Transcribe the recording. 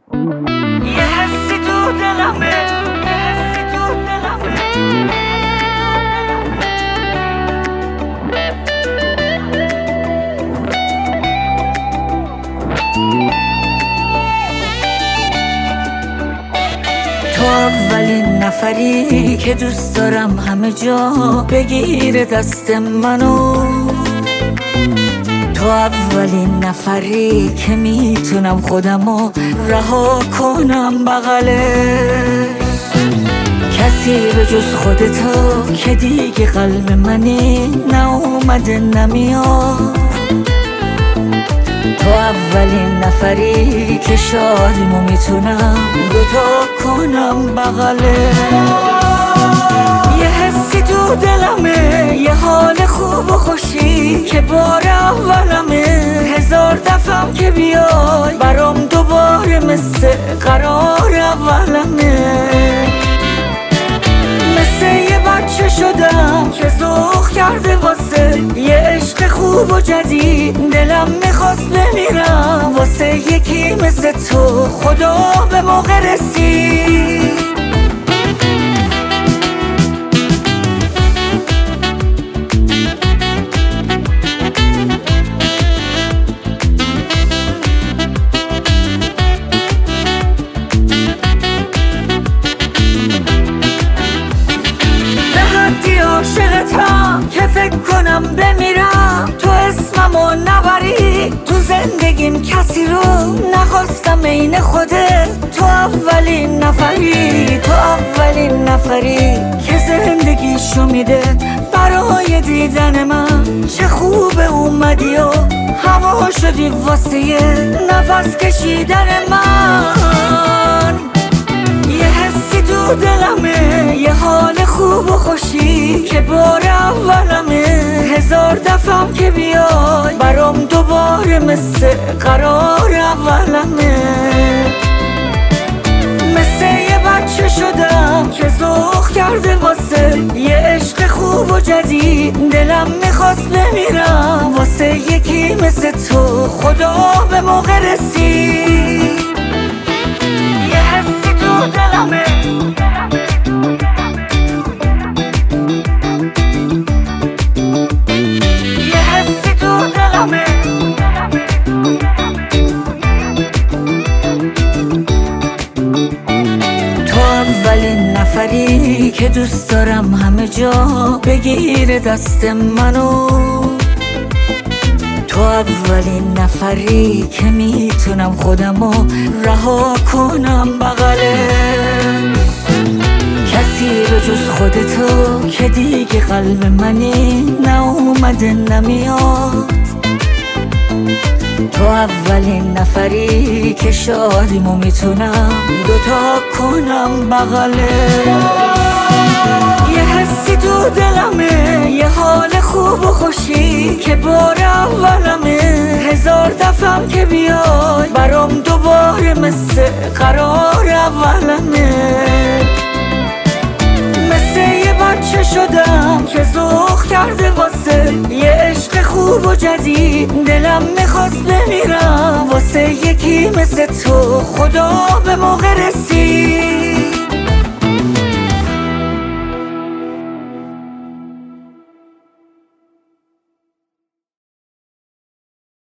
یه حسی تو دلمه، یه حسی تو دلمه. تو اولین نفری که دوست دارم همه جا بگیره دست منو. تو اولین نفری که میتونم خودمو رها کنم بغلش. کسی به جز خودتو که دیگه قلب منی نه اومده نمیاد. تو اولین نفری که شادیمو میتونم دوتا کنم بغلش. یه حسی تو دلمه، یه حال خوب و خوشی که بار اولمه. هزار دفعم که بیای برام دوباره مثل قرار اولمه. مثل یه بچه شدم که ذوق کرده واسه یه عشق خوب و جدید. دلم میخواست بمیرم واسه یکی مثل تو، خدا به موقع رسید. عاشقتم که فکر کنم بمیرم تو اسممو نبری تو زندگیم. کسی رو نخواستم عین خودت. تو اولین نفری، تو اولین نفری که زندگیشو میده برای دیدن من. چه خوب اومدی و هوا شدی واسه نفس کشیدن من. یه حسی تو دلمه، یه حال خوب و خوشی که بار اولمه. هزار دفعم که بیای برام دوباره مثل قرار اولمه. مثل یه بچه شدم که ذوق کرده واسه یه عشق خوب و جدید. دلم میخواست بمیرم واسه یکی مثل تو، خدا به موقع رسید. یه حسی تو دلمه، یه حسی تو دلمه. تو اولین نفری که دوست دارم همه جا بگیره دست منو. تو اولین نفری که میتونم خودمو رها کنم بغلش. کسی به جز خودتو که دیگه قلب منی نه اومده نمیاد. تو اولین نفری که شادیمو میتونم دوتا کنم بغلش. یه حسی تو دلمه، یه حال خوب و خوشی که بار اولمه. هزار دفعم که بیای برام دوباره مثل قرار اولمه. مثل یه بچه شدم که ذوق کرده واسه یه عشق خوب و جدید. دلم میخواست بمیرم واسه یکی مثل تو، خدا به موقع رسید.